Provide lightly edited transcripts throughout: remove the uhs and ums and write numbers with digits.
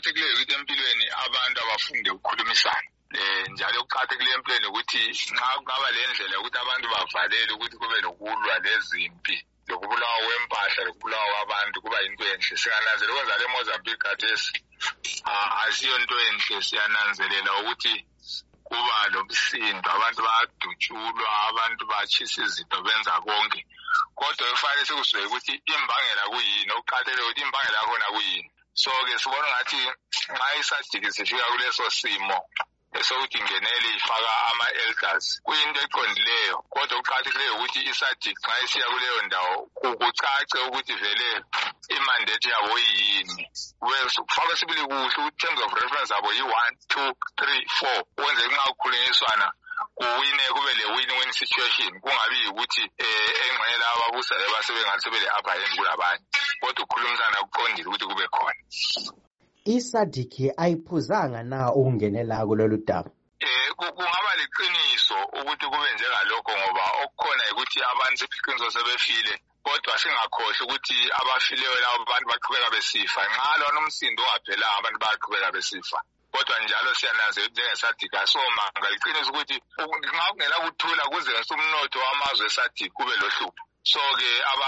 okuqakathekileyo ukuthi empilweni abantu abafunde ukukhulumisana. Njalo okuqakathekileyo empilweni ukuthi nxa kungaba lendlela ukuthi abantu bavalele ukuthi kube lokulwa lezimpi, lokubulawa kwempahla, lokubulawa kwabantu kuba yinto enhle. Singananzelela ukwenza le Mozambique khathesi asiyo into enhle. Siyananzelela ukuthi kuba lomsindo, abantu bayadutshulwa, abantu batshisa izinto, benza konke. Kodwa kufanele sikuzwe ukuthi imbangela kuyini, okuqakathekileyo ukuthi imbangela yakhona kuyini. So-ke sibona ngathi nxa isadiki sifika kuleso simo esokuthi ingenele ifaka ama-elders kuyinto eqondileyo, kodwa kuqakathekileyo ukuthi isadiki nxa isiya kuleyo ndawo kucace ukuthi vele imandate yabo yini. Kufakwe sibili kuhle ukuthi terms of reference yabo yi-1, 2, 3, 4 ukwenzela nxa kukhulunyiswana kuwine, kube le-win-win situation, kungabi yikuthi engxenye laba ababusayo basebengathi sebele-upper hand kulabanye, kodwa ukukhulumisana kuqondile ukuthi kube khona. isadiki ayiphuzanga na ukungenela kulolu daba? Kungaba liqiniso ukuthi kube njengalokho, ngoba okukhona ukuthi abantu iqiniso sebefile, kodwa singakhohlwa ukuthi abafileyo labo abantu baqhubeka besifa. Nxa lona umsindo ungaphelanga abantu bayaqhubeka besifa. Kodwa njalo siyananzelela ukuthi njengesadiki asomanga liqiniso ukuthi nxa kungela kuthula kuze umnotho wamazwe esadiki kube lohlupho. So-ke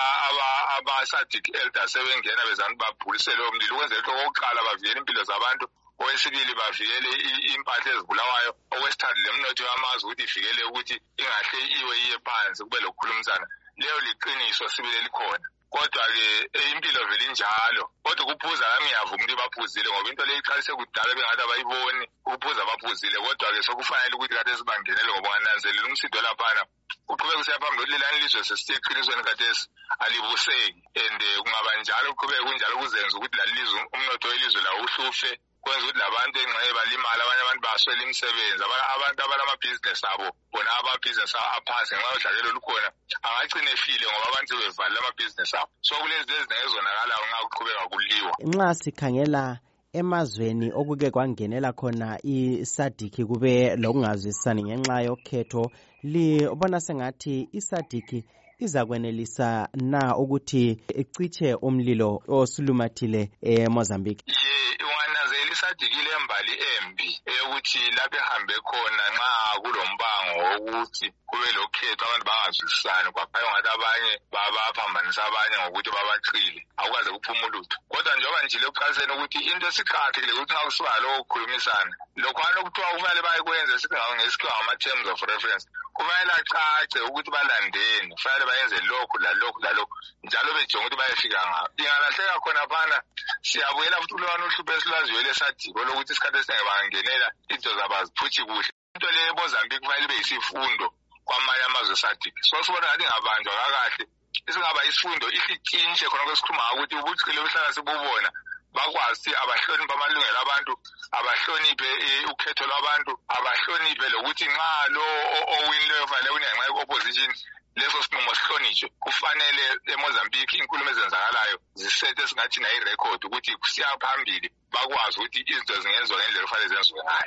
aba-sadiki elders sebengena bezama babhulisele umlilo ukwenzela ukuthi okokuqala bavikele impilo zabantu, okwesibili bavikele impahla ezibulawayo, okwesithathu lemnotho yamazwe ukuthi ivikele ukuthi ingahle iwe iye phansi, kube lokukhulumisana. Leyo liqiniso sibile likhona. Kodwa-ke impilo vele injalo, kodwa ukuphuza kami ngiyavuma ukuthi baphuzile, ngoba into leyo iqalise kudala bengathi abayiboni ukuphuza baphuzile. Kodwa-ke sokufanele ukuthi khathesi bangenele, ngoba ungananzelela umsindo laphana uqhubeka usiya phambili. Lelani ilizwe sesiye eqinisweni khathesi alibuseki, and kungaba njalo kuqhubeke kunjalo kuzenza ukuthi lalilizwe umnotho welizwe lawo uhlufe, kwenza ukuthi labantu engxenye balimala, abanye abantu baswele imisebenzi. Abantu abalamabhizinesi abo bona amabhizinesi aphansi ngenxa yodlakelo olukhona angagcina efile ngoba abantu sebevalile amabhizinesi abo. So kulezi ezinengi ezonakalayo nxa kuqhubeka kuliwa. Nxa sikhangela emazweni okuke kwangenela khona isadiki kube lokungazwisisani ngenxa yokhetho, libona sengathi isadiki izakwenelisa na ukuthi icitshe umlilo osulumathile eMozambique? Ungananzelela isadiki lembali embi eyokuthi lapho ehambe khona nxa kulombango wokuthi kube lokhetho abantu bangazwisisani, kwaphela ngathi abanye babaphambanisa abanye ngokuthi babachile, akukaze kuphume ulutho. Kodwa njengoba njile ekuqaliseni ukuthi into esiqakathekile ukuthi nxa kusuka lokho kukhulumisana, lokhwana okuthiwa kufanele bayekwenze ngesikhiwa ngama-terms of reference, kufanele acace ukuthi balandeni, kufanele bayenze lokhu lalokhu lalokhu, njalo bejonge ukuthi bayefika ngaphi. Ingalahleka khona phana siyabuyela futhi kulwana uhlupho esilwaziyo lesadiki lokuthi isikhathi esiningi bangangenela into zabo aziphuthi kuhle. Into leyo eMozambique kufanele ibe yisifundo kwamanye amazwe esadiki. So sibona ngathi ingabanjwa kakahle, isingaba isifundo isitshintshe khona kwesikhuluma ukuthi ubucile obuhlala sibubona bakwazi abahloniphe amalungelo abantu, abahloniphe ukhetho lwabantu, abahloniphe lokuthi nxa lo owinileyo fanele unenxa ye-opposition leso sinqumo sihlonitshwe. Kufanele eMozambique inkulumo ezenzakalayo zisethe esingathi nayi record ukuthi kusiya phambili, bakwazi ukuthi izinto zingenziwa ngendlela efanele zenziwe ngayo.